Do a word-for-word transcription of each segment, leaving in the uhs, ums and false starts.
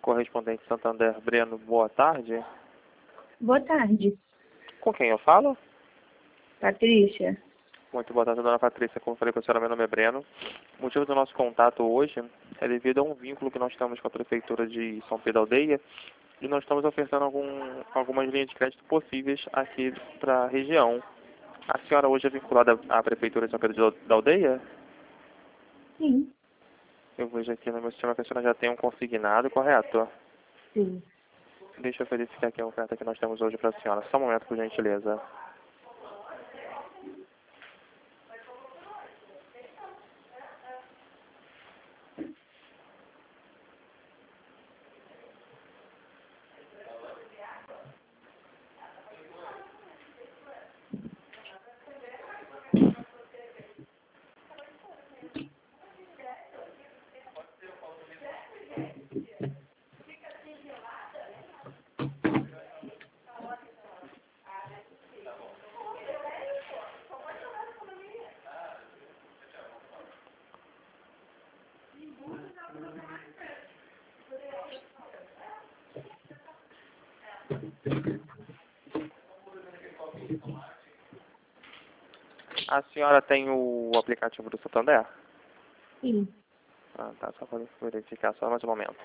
Correspondente Santander, Breno, boa tarde. Boa tarde, Com quem eu falo? Patrícia. Muito boa tarde, dona Patrícia. Como falei com a senhora, meu nome é Breno. O motivo do nosso contato hoje é devido a um vínculo que nós temos com a Prefeitura de São Pedro da Aldeia e nós estamos ofertando algum, algumas linhas de crédito possíveis aqui para a região. A senhora hoje é vinculada à Prefeitura de São Pedro da Aldeia? Sim. Eu vejo aqui no meu sistema que a senhora já tem um consignado, correto? Sim. Deixa eu verificar aqui a oferta que nós temos hoje para a senhora. Só um momento, por gentileza. A senhora tem o aplicativo do Santander? Sim. Ah, tá. Só para verificar, só mais um momento.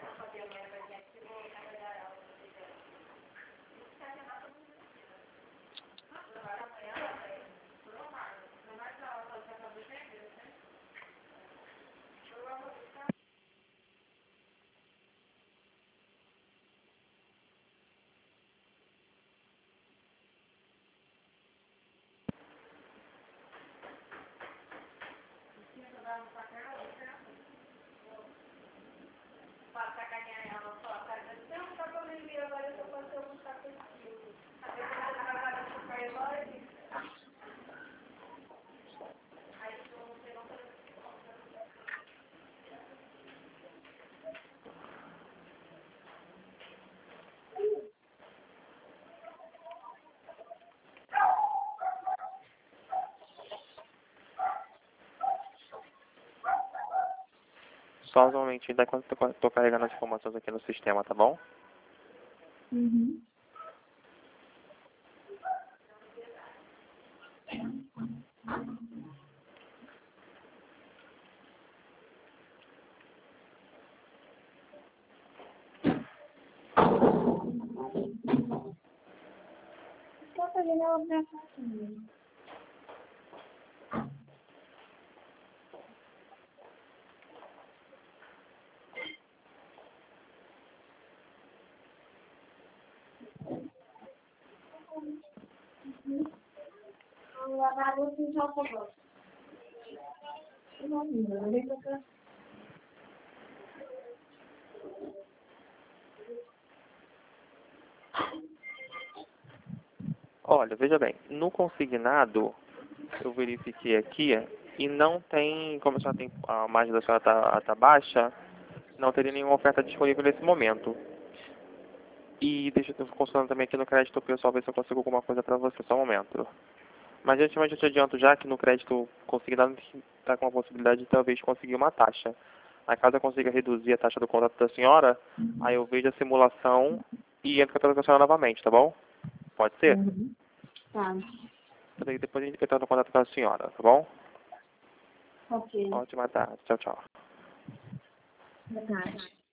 Só um momentinho, daí quando eu estou carregando as informações aqui no sistema, tá bom? Uhum. Estou fazendo a operação. Vou lavar a louça e já acabou. Não, não, não, não. Olha, veja bem, no consignado, eu verifiquei aqui e não tem, como a senhora tem, a margem da senhora está tá baixa, não teria nenhuma oferta disponível nesse momento. E deixa eu consultando também aqui no crédito pessoal, ver se eu consigo alguma coisa para você, só um momento. Mas antes eu te adianto já que no crédito consignado está com a possibilidade de talvez conseguir uma taxa. Aí caso eu consiga reduzir a taxa do contrato da senhora, aí eu vejo a simulação e entro com a senhora novamente, tá bom? Pode ser? Uhum. Tá. Daí depois a gente entra no contato com a senhora, tá bom? Ok. Ótima tarde. Tchau, tchau. Boa tarde.